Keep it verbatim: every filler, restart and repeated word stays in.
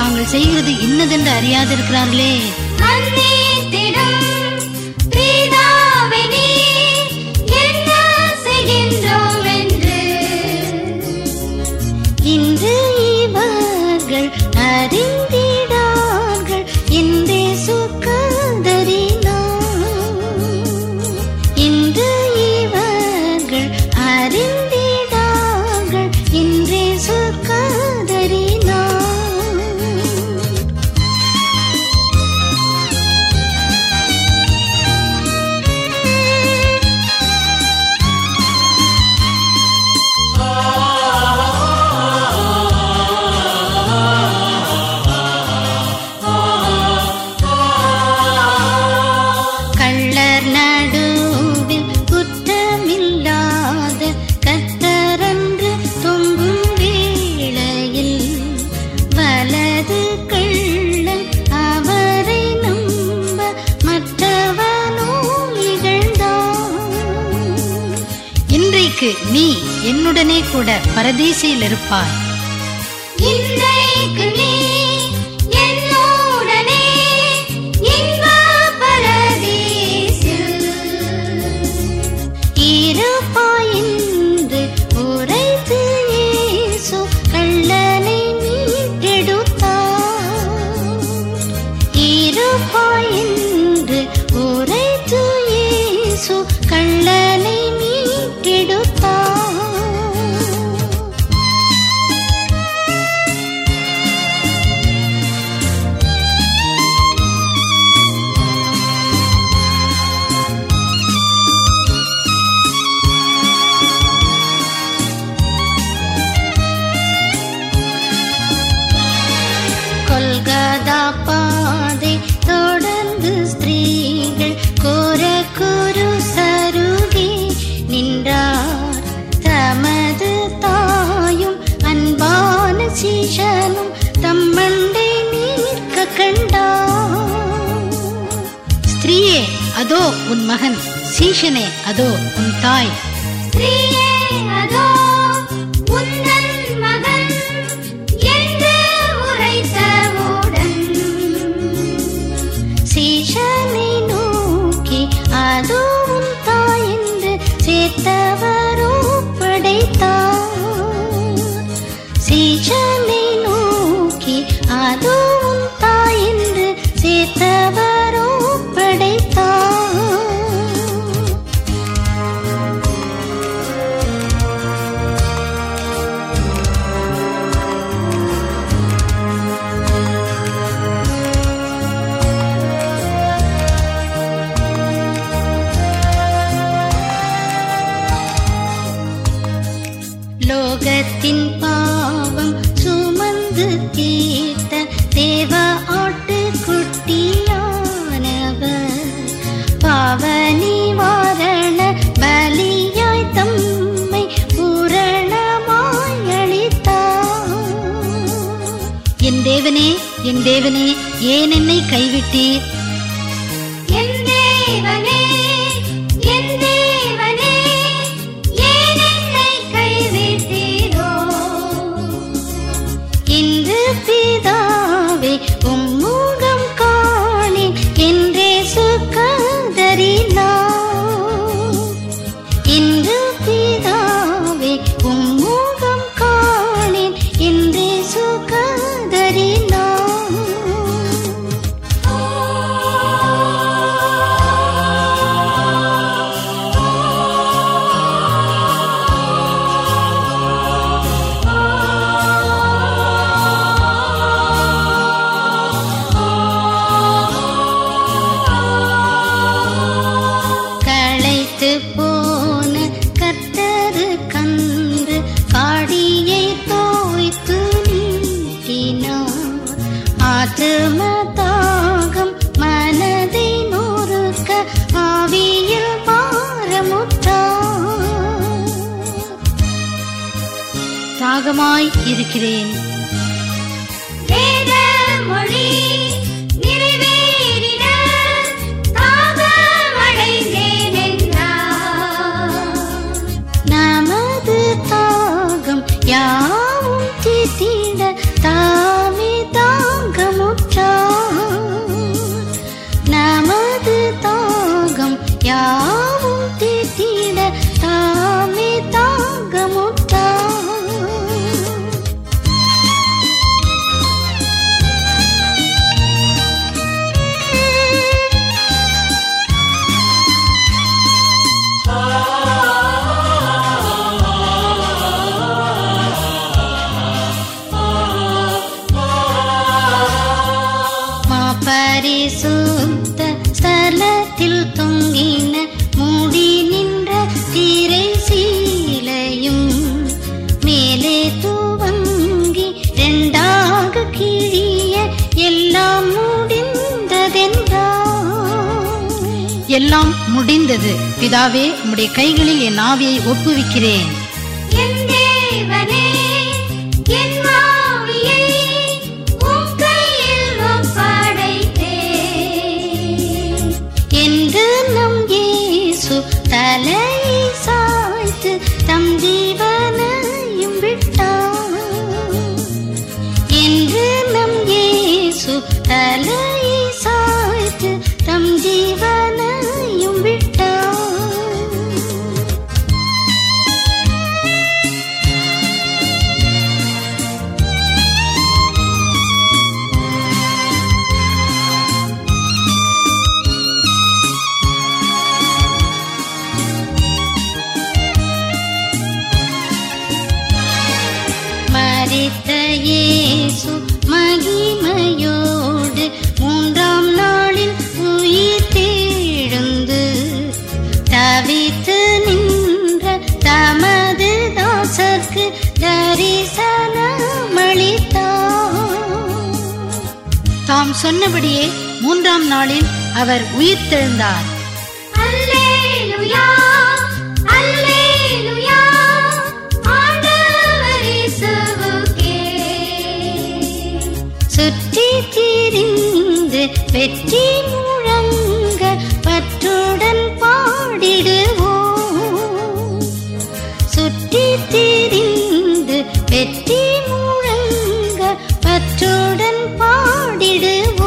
தாங்கள் செய்கிறது இன்னதென்று அறியாதிருக்கிறார்களே. இன்று இவர்கள் அறிந்திடார்கள் என்றே சுகதரினார். இன்று இவர்கள் அறிந்திடார்கள் என்றே சுகதரினார். நீ என்னுடனே கூட பரதீசில் இருப்பாய். இன்றைக்கு நீ என்னுடனே இன்ப பரதீசில் இருப்பாய் என்று உரைத்து இயேசு கள்ளனை மீட்டெடுத்தார். இருப்பாய் என்று உரைத்து இயேசு கள்ளனை மீட்டெடுத்தார். கொல்கதா பாதை தொடர்ந்து ஸ்திரீகள் கோர குரு சருகே நின்றார். தமது தாயும் அன்பான சீஷனும் தம்மண்டை நீர்க்க கண்டார். ஸ்திரீயே அதோ உன் மகன், சீஷனே அதோ உன் தாய். ஸ்திரீயே அதோ உந்தன் மகன் என்று உரைத்தவுடன் சீஷனை நோக்கி அதோ உன் தாய் என்று சேர்த்தவரோ படைத்தார். சீஷனை நோக்கி அதோ உன் தாய் என்று சேர்த்தவரோ படைத்தார். லோகத்தின் பாவம் சுமந்து தீர்த்த தேவ ஆட்டுக்குட்டியானவர் பாவ நிவாரண பலியாய் தம்மை பூரணமாய் அளித்தார். என் தேவனே, என் தேவனே, ஏன் என்னை கைவிட்டீர்? என் தேவனே, என் தேவனே, ஏன் என்னை கைவிட்டீரோ? இன்று பிதாவே உம்முகம் காணேன் என்றே சுகதரினார். இன்று பிதாவே உம்முகம் காணேன் என்றே சுகதரினார். களைத்து போன கர்த்தரு கன்று காடியை தோய்த்து நீட்டினார். ஆத்தும தாகம் மனதை நொறுக்க ஆவியில் பாரமுற்றார். தாகமாய் இருக்கிறேன். வேத மொழி நிறைவேறின தாகமடைந்தேன் என்றார். நமது தாகம் யாவும் தீர்த்திட தாமே தாகம் தூரத்தில் தொங்கின மூடி நின்ற தீரை சீலையும் மேலே துவங்கி இரண்டாக கிழிய எல்லாம் முடிந்ததென்றார். எல்லாம் முடிந்தது பிதாவே, உம்முடைய கைகளில் என் ஆவியை ஒப்புவிக்கிறேன். என் தேவனே, என் ஆவியை உம் கையில் ஒப்படைத்தேன் என்று நம் இயேசு தலையை சாய்த்து தம் ஜீவனையும் விட்டார். என்று நம் இயேசு தலையை சாய்த்து தம் ஜீவனையும் விட்டார். மரித்த இயேசு மகிமையோடு மூன்றாம் நாளில் உயிர் தெழுந்து தவித்து நின்ற தமது தாசர்க்கு தரிசனமளித்தார். தாம் சொன்னபடியே மூன்றாம் நாளில் அவர் உயிர் தெழுந்தார். அல்லேலூயா, அல்லேலூயா, ஆண்டவர் இயேசுவுக்கே. சுற்றி திரிந்து வெற்றி முழங்க பற்றுடன் பாடிடுவோம். சுற்றி திரிந்து வெற்றி முழங்க பற்றுடன் பாடிடுவோம்.